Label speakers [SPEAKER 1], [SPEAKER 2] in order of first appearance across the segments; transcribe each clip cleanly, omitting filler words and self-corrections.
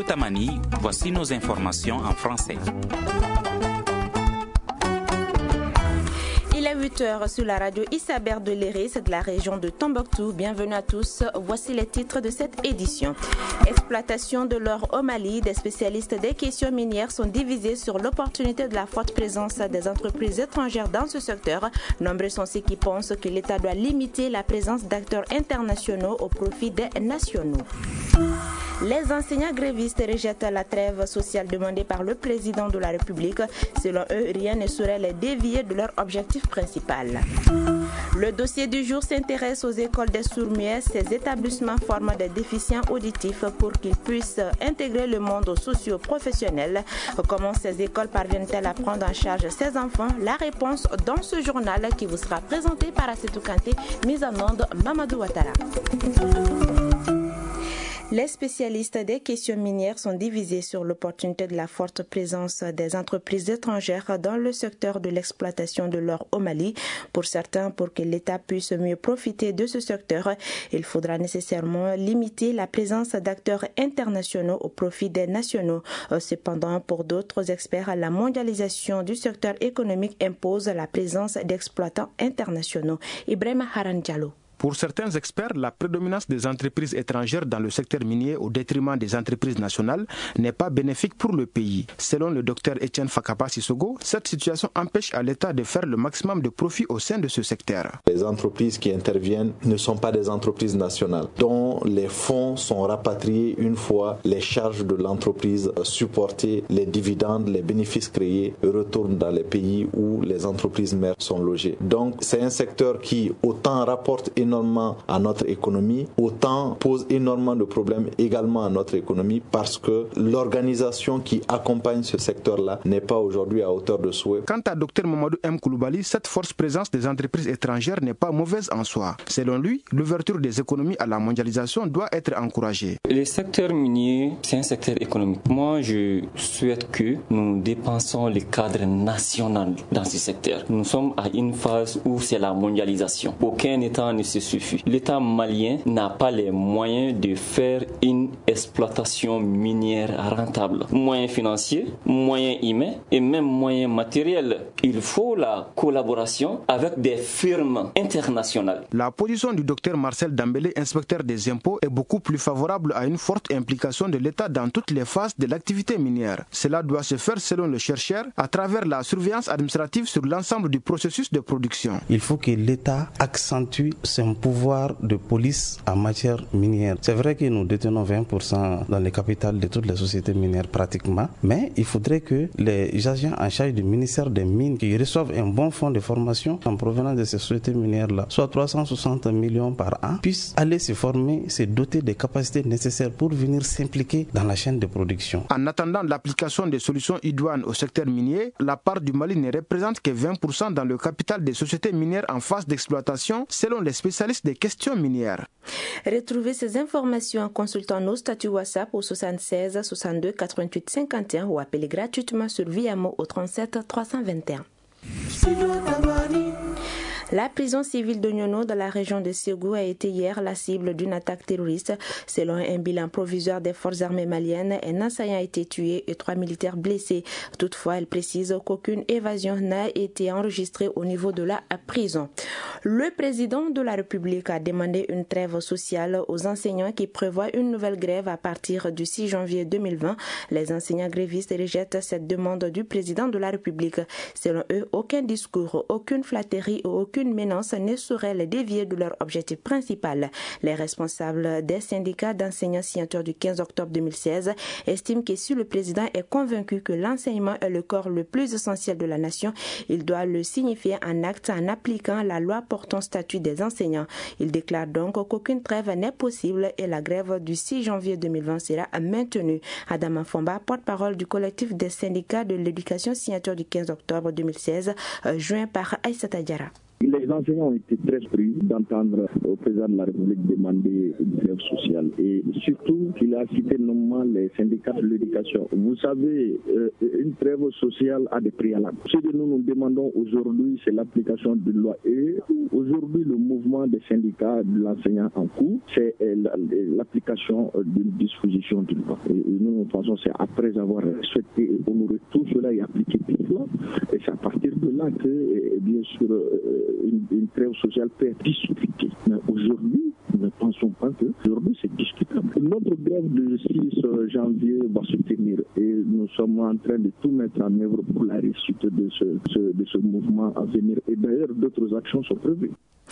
[SPEAKER 1] Tamani, voici nos informations en français.
[SPEAKER 2] Il est 8h sur la radio Issaber de l'Iris de la région de Tombouctou. Bienvenue à tous. Voici les titres de cette édition. Exploitation de l'or au Mali. Des spécialistes des questions minières sont divisés sur l'opportunité de la forte présence des entreprises étrangères dans ce secteur. Nombreux sont ceux qui pensent que l'État doit limiter la présence d'acteurs internationaux au profit des nationaux. Les enseignants grévistes rejettent la trêve sociale demandée par le président de la République. Selon eux, rien ne saurait les dévier de leur objectif principal. Le dossier du jour s'intéresse aux écoles des sourds-muets. Ces établissements forment des déficients auditifs pour qu'ils puissent intégrer le monde socio-professionnel. Comment ces écoles parviennent-elles à prendre en charge ces enfants? La réponse dans ce journal qui vous sera présenté par Assetou Kanté, mise en onde Mamadou Ouattara. Les spécialistes des questions minières sont divisés sur l'opportunité de la forte présence des entreprises étrangères dans le secteur de l'exploitation de l'or au Mali. Pour certains, pour que l'État puisse mieux profiter de ce secteur, il faudra nécessairement limiter la présence d'acteurs internationaux au profit des nationaux. Cependant, pour d'autres experts, la mondialisation du secteur économique impose la présence d'exploitants internationaux. Ibrahim Haran Diallo.
[SPEAKER 3] Pour certains experts, la prédominance des entreprises étrangères dans le secteur minier au détriment des entreprises nationales n'est pas bénéfique pour le pays. Selon le docteur Etienne Fakaba Sissogo, cette situation empêche à l'État de faire le maximum de profit au sein de ce secteur.
[SPEAKER 4] Les entreprises qui interviennent ne sont pas des entreprises nationales, dont les fonds sont rapatriés une fois les charges de l'entreprise supportées, les dividendes, les bénéfices créés retournent dans les pays où les entreprises mères sont logées. Donc c'est un secteur qui autant rapporte énormément à notre économie, autant pose énormément de problèmes également à notre économie parce que l'organisation qui accompagne ce secteur-là n'est pas aujourd'hui à hauteur de souhait.
[SPEAKER 3] Quant à Dr Mamadou M. Koulibaly, cette forte présence des entreprises étrangères n'est pas mauvaise en soi. Selon lui, l'ouverture des économies à la mondialisation doit être encouragée.
[SPEAKER 5] Le secteur minier, c'est un secteur économique. Moi, je souhaite que nous dépensons le cadre national dans ce secteur. Nous sommes à une phase où c'est la mondialisation. Aucun État ne se suffit. L'État malien n'a pas les moyens de faire une exploitation minière rentable. Moyens financiers, moyens humains et même moyens matériels. Il faut la collaboration avec des firmes internationales.
[SPEAKER 3] La position du docteur Marcel Dambélé, inspecteur des impôts, est beaucoup plus favorable à une forte implication de l'État dans toutes les phases de l'activité minière. Cela doit se faire, selon le chercheur, à travers la surveillance administrative sur l'ensemble du processus de production.
[SPEAKER 6] Il faut que l'État accentue son pouvoir de police en matière minière. C'est vrai que nous détenons 20% dans les capitales de toutes les sociétés minières pratiquement, mais il faudrait que les agents en charge du ministère des Mines qui reçoivent un bon fonds de formation en provenance de ces sociétés minières-là, soit 360 millions par an, puissent aller se former, se doter des capacités nécessaires pour venir s'impliquer dans la chaîne de production.
[SPEAKER 3] En attendant l'application des solutions idoines au secteur minier, la part du Mali ne représente que 20% dans le capital des sociétés minières en phase d'exploitation, selon les spécialistes des questions minières.
[SPEAKER 2] Retrouvez ces informations en consultant nos statuts WhatsApp au 76 62 88 51 ou appelez gratuitement sur Viamo au 37 321. La prison civile de Nyono dans la région de Ségou a été hier la cible d'une attaque terroriste. Selon un bilan provisoire des forces armées maliennes, un assaillant a été tué et 3 militaires blessés. Toutefois, elle précise qu'aucune évasion n'a été enregistrée au niveau de la prison. Le président de la République a demandé une trêve sociale aux enseignants qui prévoient une nouvelle grève à partir du 6 janvier 2020. Les enseignants grévistes rejettent cette demande du président de la République. Selon eux, aucun discours, aucune flatterie ou aucune menace ne saurait les dévier de leur objectif principal. Les responsables des syndicats d'enseignants signataires du 15 octobre 2016 estiment que si le président est convaincu que l'enseignement est le corps le plus essentiel de la nation, il doit le signifier en acte en appliquant la loi portant statut des enseignants. Il déclare donc qu'aucune trêve n'est possible et la grève du 6 janvier 2020 sera maintenue. Adama Fomba, porte-parole du collectif des syndicats de l'éducation signature du 15 octobre 2016, joint par Aïssata Diarra.
[SPEAKER 7] Il est Les enseignants ont été très surpris d'entendre le président de la République demander une grève sociale et surtout qu'il a cité nommément les syndicats de l'éducation. Vous savez, une grève sociale a des préalables. Ce que nous demandons aujourd'hui, c'est l'application d'une loi. Et aujourd'hui, le mouvement des syndicats de l'enseignant en cours, c'est l'application d'une disposition d'une loi. Et nous pensons que c'est après avoir respecté et honoré tout cela et appliqué toute loi. Et c'est à partir de là que, bien sûr, une trêve sociale peut être discutée. Mais aujourd'hui, nous ne pensons pas que aujourd'hui c'est discutable. Notre grève du 6 janvier va se tenir et nous sommes en train de tout mettre en œuvre pour la réussite de ce mouvement à venir. Et d'ailleurs, d'autres actions sont prévues.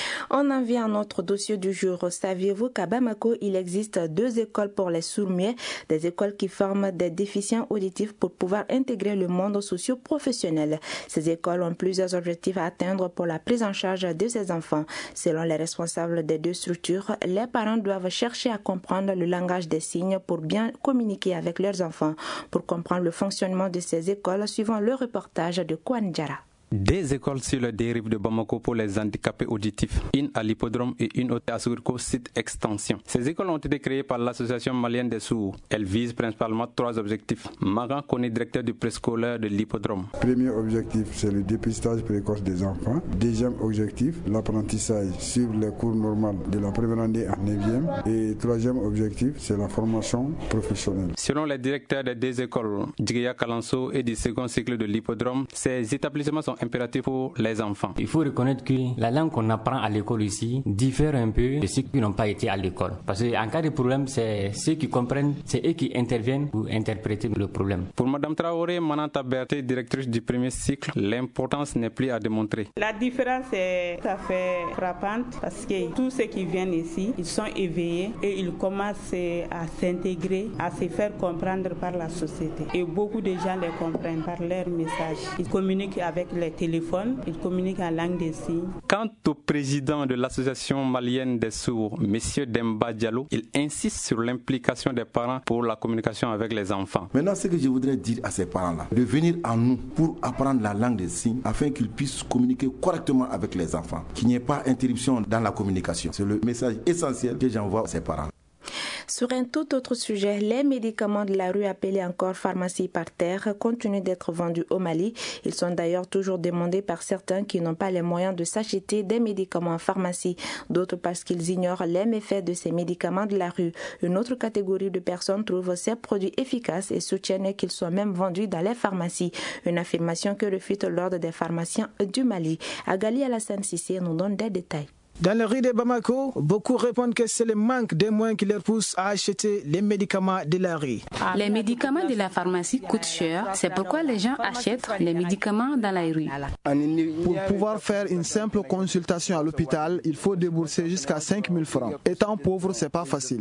[SPEAKER 2] On en vient à notre dossier du jour. Saviez-vous qu'à Bamako, il existe 2 écoles pour les sourds-muets, des écoles qui forment des déficients auditifs pour pouvoir intégrer le monde socio-professionnel. Ces écoles ont plusieurs objectifs à atteindre pour la prise en charge de ces enfants. Selon les responsables des 2 structures, les parents doivent chercher à comprendre le langage des signes pour bien communiquer avec leurs enfants. Pour comprendre le fonctionnement de ces écoles, suivant le reportage de Kouandjara.
[SPEAKER 1] Des écoles sur le dérive de Bamako pour les handicapés auditifs, une à l'hippodrome et une autre à Sourko site extension. Ces écoles ont été créées par l'association malienne des sourds. Elles visent principalement 3 objectifs. Magan Kone, directeur du préscolaire de l'hippodrome.
[SPEAKER 8] Premier objectif, c'est le dépistage précoce des enfants. Deuxième objectif, l'apprentissage suivre les cours normaux de la première année en 9e. Et troisième objectif, c'est la formation professionnelle.
[SPEAKER 1] Selon les directeurs des 2 écoles, Djigia Kalanso et du second cycle de l'hippodrome, ces établissements sont impératifs pour les enfants.
[SPEAKER 9] Il faut reconnaître que la langue qu'on apprend à l'école ici diffère un peu de ceux qui n'ont pas été à l'école. Parce qu'en cas de problème, c'est ceux qui comprennent, c'est eux qui interviennent pour interpréter le problème.
[SPEAKER 1] Pour Mme Traoré Mananta Berté, directrice du premier cycle, l'importance n'est plus à démontrer.
[SPEAKER 10] La différence est tout à fait frappante parce que tous ceux qui viennent ici, ils sont éveillés et ils commencent à s'intégrer, à se faire comprendre par la société. Et beaucoup de gens les comprennent par leurs messages. Ils communiquent avec les téléphones, ils communiquent en langue des signes.
[SPEAKER 1] Quant au président de l'association malienne des sourds, M. Demba Diallo, il insiste sur l'implication des parents pour la communication avec les enfants.
[SPEAKER 11] Maintenant, ce que je voudrais dire à ces parents-là, de venir à nous pour apprendre la langue des signes afin qu'ils puissent communiquer correctement avec les enfants, qu'il n'y ait pas d'interruption dans la communication. C'est le message essentiel que j'envoie à ces parents.
[SPEAKER 2] Sur un tout autre sujet, les médicaments de la rue appelés encore pharmacie par terre continuent d'être vendus au Mali. Ils sont d'ailleurs toujours demandés par certains qui n'ont pas les moyens de s'acheter des médicaments en pharmacie, d'autres parce qu'ils ignorent les méfaits de ces médicaments de la rue. Une autre catégorie de personnes trouve ces produits efficaces et soutiennent qu'ils soient même vendus dans les pharmacies. Une affirmation que refute l'ordre des pharmaciens du Mali. Agali Alassane Sissé nous donne des détails.
[SPEAKER 3] Dans les rues de Bamako, beaucoup répondent que c'est le manque de moyens qui leur pousse à acheter les médicaments de la rue.
[SPEAKER 12] Les médicaments de la pharmacie coûtent cher, c'est pourquoi les gens achètent les médicaments dans la rue.
[SPEAKER 13] Pour pouvoir faire une simple consultation à l'hôpital, il faut débourser jusqu'à 5 000 francs. Étant pauvre, c'est pas facile.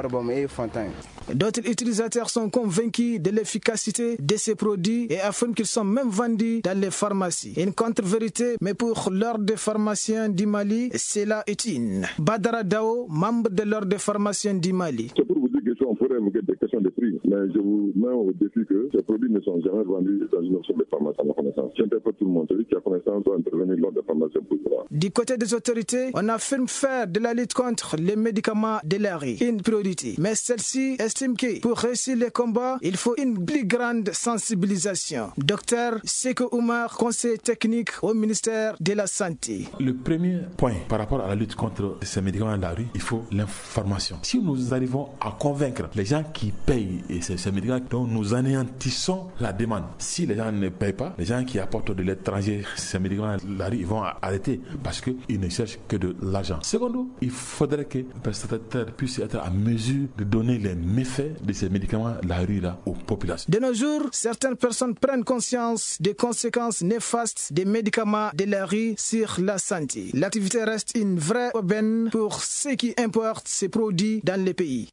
[SPEAKER 3] D'autres utilisateurs sont convaincus de l'efficacité de ces produits et affirment qu'ils sont même vendus dans les pharmacies. Une contre-vérité, mais pour l'ordre des pharmaciens du Mali, cela est une. Badara Dao, membre de l'ordre des pharmaciens du Mali.
[SPEAKER 14] C'est pour vous dire qu'on pourrait évoquer des questions de prix, mais je vous mets au défi que ces produits ne sont jamais vendus dans une option de pharmacie à ma connaissance. J'interpelle tout le monde. Celui qui a connaissance doit intervenir lors des pharmaciens pour cela.
[SPEAKER 3] Du côté des autorités, on affirme faire de la lutte contre les médicaments de la rue une priorité. Mais celle-ci estime que pour réussir les combats, il faut une plus grande sensibilisation. Docteur Seko Oumar, conseiller technique au ministère de la Santé.
[SPEAKER 15] Le premier point par rapport à la lutte contre ces médicaments de la rue, il faut l'information. Si nous arrivons à convaincre les gens qui payent ces médicaments, donc nous anéantissons la demande. Si les gens ne payent pas, les gens qui apportent de l'étranger ces médicaments de la rue, ils vont arrêter parce qu'ils ne cherchent que de l'argent. Secondo, il faudrait que les prestataires puissent être à mesure de donner les méfaits de ces médicaments de la rue là aux populations.
[SPEAKER 3] De nos jours, certaines personnes prennent conscience des conséquences néfastes des médicaments de la rue sur la santé. L'activité reste une vraie aubaine pour ceux qui importent ces produits dans les pays.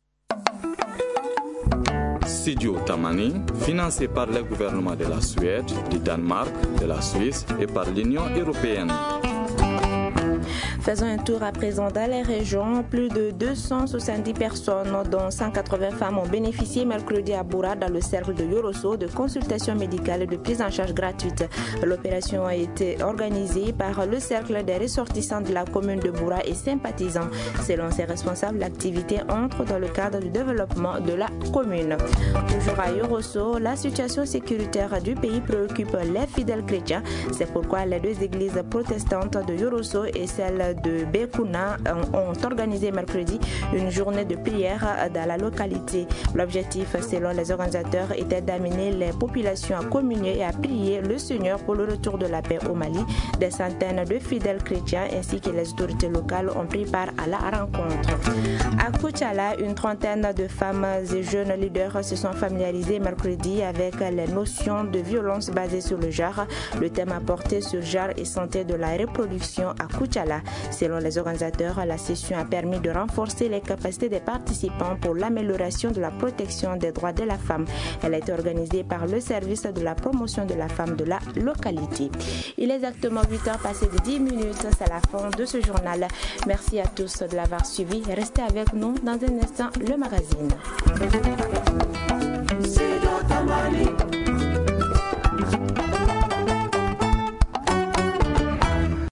[SPEAKER 16] Studio Tamani, financé par le gouvernement de la Suède, du Danemark, de la Suisse et par l'Union européenne.
[SPEAKER 2] Faisons un tour à présent dans les régions. Plus de 270 personnes, dont 180 femmes, ont bénéficié mercredi à Boura, dans le cercle de Yorosso, de consultations médicales et de prise en charge gratuite. L'opération a été organisée par le cercle des ressortissants de la commune de Boura et sympathisants. Selon ses responsables, l'activité entre dans le cadre du développement de la commune. Toujours à Yorosso, la situation sécuritaire du pays préoccupe les fidèles chrétiens. C'est pourquoi les deux églises protestantes de Yorosso et celle de Bekuna ont organisé mercredi une journée de prière dans la localité. L'objectif, selon les organisateurs, était d'amener les populations à communier et à prier le Seigneur pour le retour de la paix au Mali. Des centaines de fidèles chrétiens ainsi que les autorités locales ont pris part à la rencontre. À Koutiala, une trentaine de femmes et jeunes leaders se sont familiarisés mercredi avec les notions de violence basées sur le genre. Le thème a porté sur genre et santé de la reproduction à Koutiala. Selon les organisateurs, la session a permis de renforcer les capacités des participants pour l'amélioration de la protection des droits de la femme. Elle a été organisée par le service de la promotion de la femme de la localité. Il est exactement 8h passées de 10 minutes. C'est la fin de ce journal. Merci à tous de l'avoir suivi. Restez avec nous dans un instant, le magazine.